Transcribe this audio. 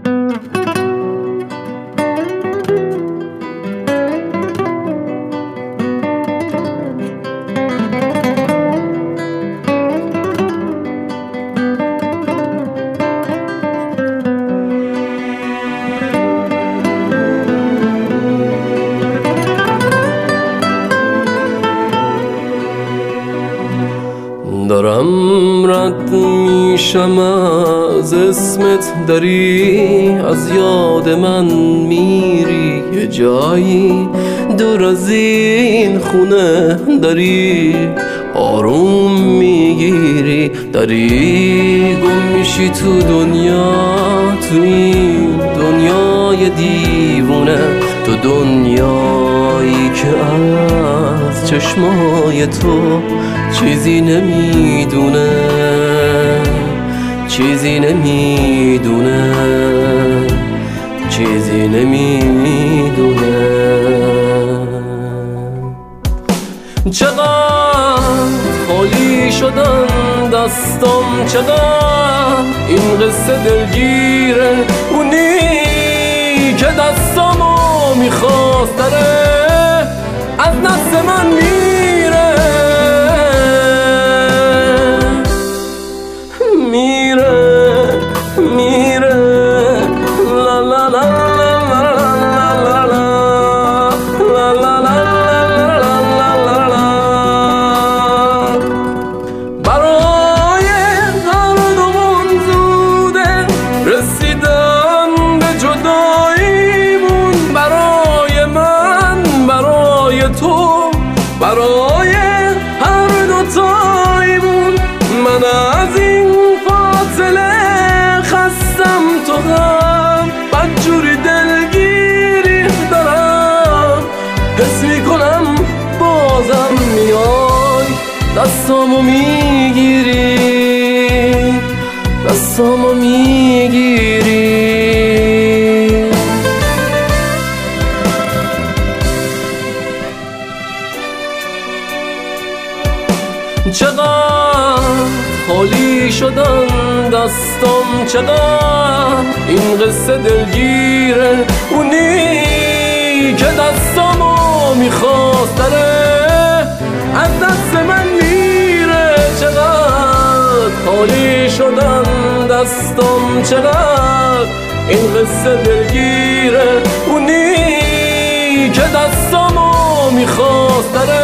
دارم رد میشم از اسمت، داری از یاد من میری یه جایی دور از این خونه، داری آروم میگیری، داری گم میشی تو دنیا، تو این دنیای دیوونه، تو دنیایی که از چشمای تو چیزی نمیدونه، چیزی نمیدونه، چیزی نمیدونه. چقدر خالی شدن دستم، چقدر این قصه دلگیره، اونی که دستامو میخواست داره از دست من میره، میره میره. لا لا لا لا لا لا لا لا لا. برای هر دومون زوده رسیدن به جداییمون، برای من، برای تو، برای هر دوتاییمون. من از این فاصله خستم، تو هم بدجوری دلگیری دارم، حس میکنم بازم میای دستامو میگیری، دستامو میگیری. چقدر خالی شدن دستم، چقدر این قصه دلگیره، اونی که دستامو میخواست داره از دست من میره. چقدر خالی شدن دستم، چقدر این قصه دلگیره، اونی که دستامو میخواست داره